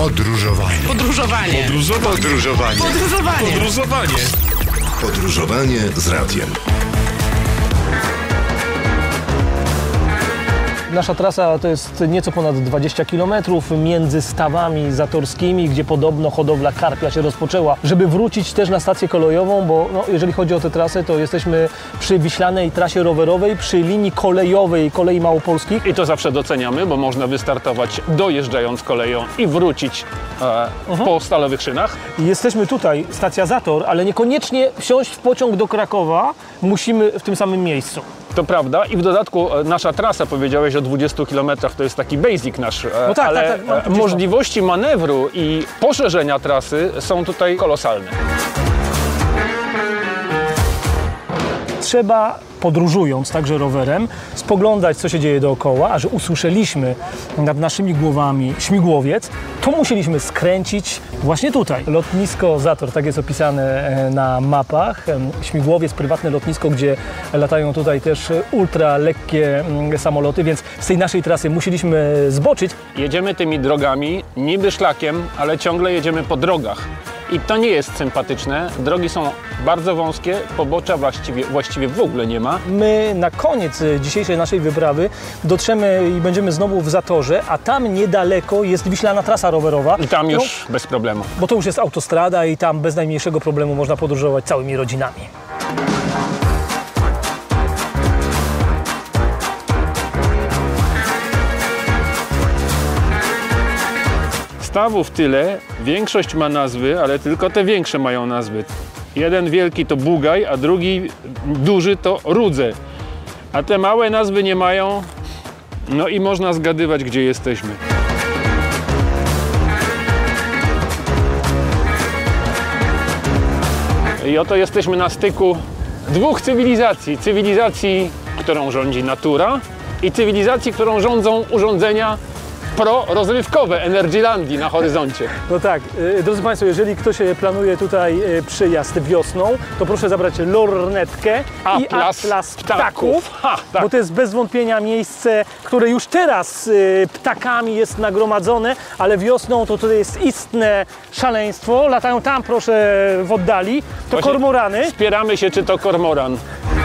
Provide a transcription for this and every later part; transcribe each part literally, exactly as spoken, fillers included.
Podróżowanie. Podróżowanie. Podróżowanie. Podróżowanie. Podróżowanie. Podróżowanie. Podróżowanie z radiem. Nasza trasa to jest nieco ponad dwadzieścia kilometrów między stawami zatorskimi, gdzie podobno hodowla karpia się rozpoczęła. Żeby wrócić też na stację kolejową, bo no, jeżeli chodzi o tę trasę, to jesteśmy przy wiślanej trasie rowerowej, przy linii kolejowej Kolei Małopolskich. I to zawsze doceniamy, bo można wystartować dojeżdżając koleją i wrócić e, Mhm. po stalowych szynach. Jesteśmy tutaj, stacja Zator, ale niekoniecznie wsiąść w pociąg do Krakowa musimy w tym samym miejscu. To prawda i w dodatku e, nasza trasa, powiedziałeś o dwudziestu kilometrach, to jest taki basic nasz, e, No tak, ale tak, tak, mam e, tu gdzieś możliwości manewru i poszerzenia trasy są tutaj kolosalne. Trzeba, podróżując także rowerem, spoglądać, co się dzieje dookoła, a że usłyszeliśmy nad naszymi głowami śmigłowiec, to musieliśmy skręcić właśnie tutaj. Lotnisko Zator, tak jest opisane na mapach. Śmigłowiec, prywatne lotnisko, gdzie latają tutaj też ultra lekkie samoloty, więc z tej naszej trasy musieliśmy zboczyć. Jedziemy tymi drogami, niby szlakiem, ale ciągle jedziemy po drogach. I to nie jest sympatyczne. Drogi są bardzo wąskie, pobocza właściwie, właściwie w ogóle nie ma. My na koniec dzisiejszej naszej wyprawy dotrzemy i będziemy znowu w Zatorze, a tam niedaleko jest wiślana trasa rowerowa. I tam już no, bez problemu. Bo to już jest autostrada i tam bez najmniejszego problemu można podróżować całymi rodzinami. Stawów tyle, większość ma nazwy, ale tylko te większe mają nazwy. Jeden wielki to Bugaj, a drugi duży to Rudze. A te małe nazwy nie mają, no i można zgadywać, gdzie jesteśmy. I oto jesteśmy na styku dwóch cywilizacji. Cywilizacji, którą rządzi natura i cywilizacji, którą rządzą urządzenia pro-rozrywkowe Energylandii na horyzoncie. No tak, y, drodzy Państwo, jeżeli ktoś planuje tutaj y, przyjazd wiosną, to proszę zabrać lornetkę i Atlas atlas ptaków. ptaków, Ha, tak. bo to jest bez wątpienia miejsce, które już teraz y, ptakami jest nagromadzone, ale wiosną to tutaj jest istne szaleństwo. Latają tam, proszę, w oddali. To Właśnie kormorany. Spieramy się, czy to kormoran.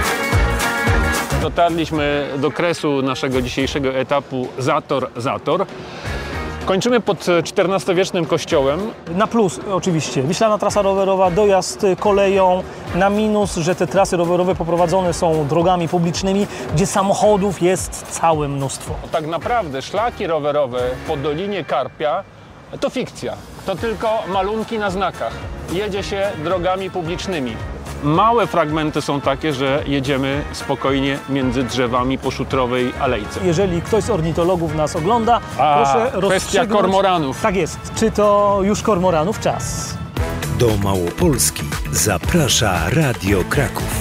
Dotarliśmy do kresu naszego dzisiejszego etapu Zator-Zator. Kończymy pod czternastowiecznym kościołem. Na plus oczywiście, wiślana trasa rowerowa, dojazd koleją, na minus, że te trasy rowerowe poprowadzone są drogami publicznymi, gdzie samochodów jest całe mnóstwo. Tak naprawdę szlaki rowerowe po Dolinie Karpia to fikcja. To tylko malunki na znakach. Jedzie się drogami publicznymi. Małe fragmenty są takie, że jedziemy spokojnie między drzewami po szutrowej alejce. Jeżeli ktoś z ornitologów nas ogląda, A, proszę kwestia rozstrzygnąć... kormoranów. Tak jest. Czy to już kormoranów czas? Do Małopolski zaprasza Radio Kraków.